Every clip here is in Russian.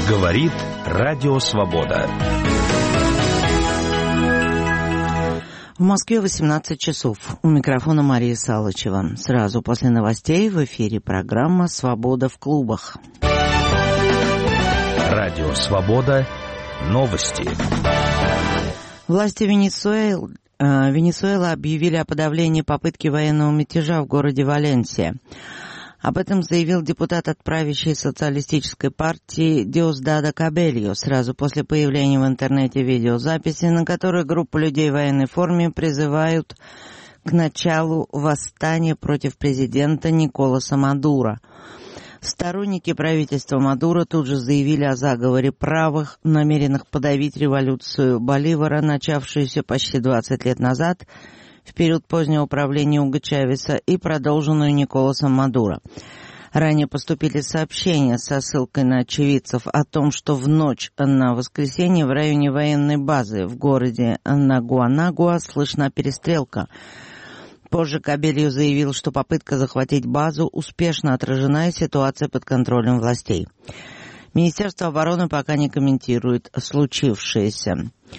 Говорит Радио Свобода. В Москве 18 часов. У микрофона Мария Салычева. Сразу после новостей в эфире программа «Свобода в клубах». Радио Свобода. Новости. Власти Венесуэлы объявили о подавлении попытки военного мятежа в городе Валенсия. Об этом заявил депутат от правящей социалистической партии Диосдадо Кабельо сразу после появления в интернете видеозаписи, на которой группа людей в военной форме призывают к началу восстания против президента Николаса Мадуро. Сторонники правительства Мадуро тут же заявили о заговоре правых, намеренных подавить революцию Боливара, начавшуюся почти 20 лет назад, в период позднего правления Уго Чавеса, и продолженную Николасом Мадуро. Ранее поступили сообщения со ссылкой на очевидцев о том, что в ночь на воскресенье в районе военной базы в городе Нагуанагуа слышна перестрелка. Позже Кабельо заявил, что попытка захватить базу успешно отражена и ситуация под контролем властей. Министерство обороны пока не комментирует случившееся.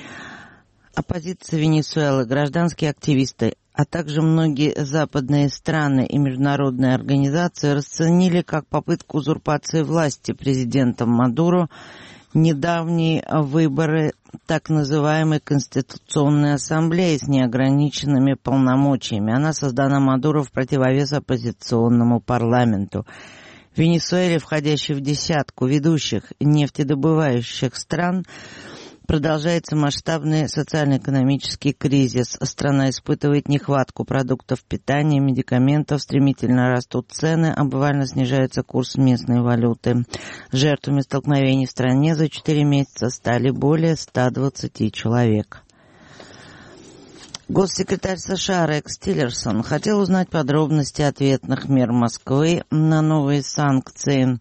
Оппозиция Венесуэлы, гражданские активисты, а также многие западные страны и международные организации расценили как попытку узурпации власти президентом Мадуро недавние выборы так называемой Конституционной Ассамблеи с неограниченными полномочиями. Она создана Мадуро в противовес оппозиционному парламенту. В Венесуэле, входящей в десятку ведущих нефтедобывающих стран, продолжается масштабный социально-экономический кризис. Страна испытывает нехватку продуктов питания, медикаментов, стремительно растут цены, а буквально снижается курс местной валюты. Жертвами столкновений в стране за 4 месяца стали более 120 человек. Госсекретарь США Рекс Тиллерсон хотел узнать подробности ответных мер Москвы на новые санкции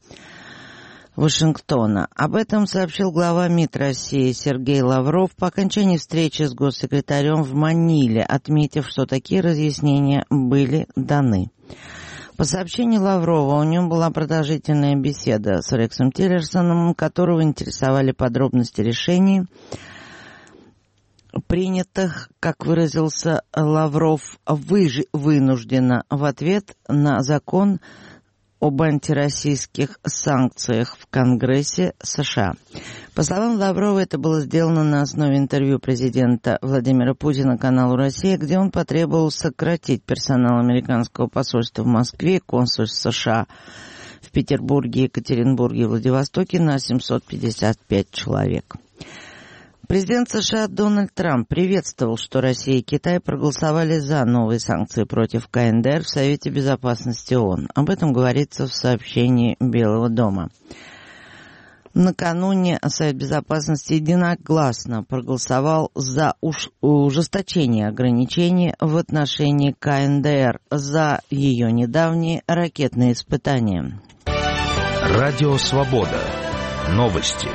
Вашингтона. Об этом сообщил глава МИД России Сергей Лавров по окончании встречи с госсекретарем в Маниле, отметив, что такие разъяснения были даны. По сообщению Лаврова, у него была продолжительная беседа с Рексом Тиллерсоном, которого интересовали подробности решений, принятых, как выразился Лавров, вынужденно в ответ на закон об антироссийских санкциях в Конгрессе США. По словам Лаврова, это было сделано на основе интервью президента Владимира Путина каналу «Россия», где он потребовал сократить персонал американского посольства в Москве и консульств США в Петербурге, Екатеринбурге и Владивостоке на 755 человек. Президент США Дональд Трамп приветствовал, что Россия и Китай проголосовали за новые санкции против КНДР в Совете Безопасности ООН. Об этом говорится в сообщении Белого дома. Накануне Совет Безопасности единогласно проголосовал за ужесточение ограничений в отношении КНДР за ее недавние ракетные испытания. Радио Свобода. Новости.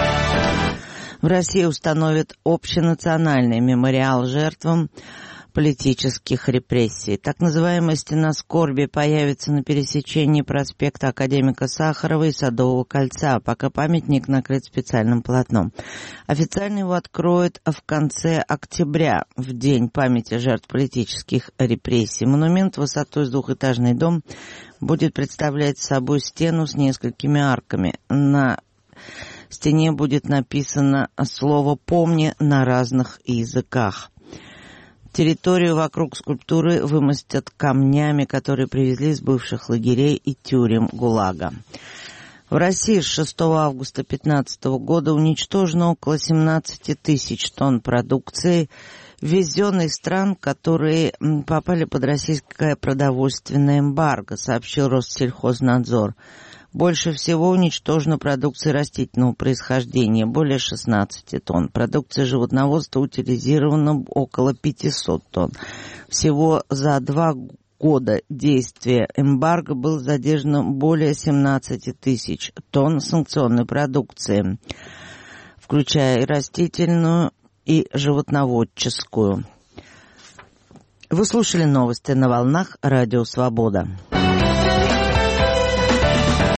В России установят общенациональный мемориал жертвам политических репрессий. Так называемая «Стена скорби» появится на пересечении проспекта Академика Сахарова и Садового кольца, пока памятник накрыт специальным полотном. Официально его откроют в конце октября, в день памяти жертв политических репрессий. Монумент высотой с двухэтажный дом будет представлять собой стену с несколькими арками. На стене будет написано слово «помни» на разных языках. Территорию вокруг скульптуры вымостят камнями, которые привезли из бывших лагерей и тюрем ГУЛАГа. В России с 6 августа 2015 года уничтожено около 17 тысяч тонн продукции, ввезенной из стран, которые попали под российское продовольственное эмбарго, сообщил Россельхознадзор. Больше всего уничтожено продукции растительного происхождения, более 16 тонн. Продукция животноводства утилизирована около 500 тонн. Всего за 2 года действия эмбарго было задержано более 17 тысяч тонн санкционной продукции, включая и растительную, и животноводческую. Вы слушали новости на волнах Радио Свобода.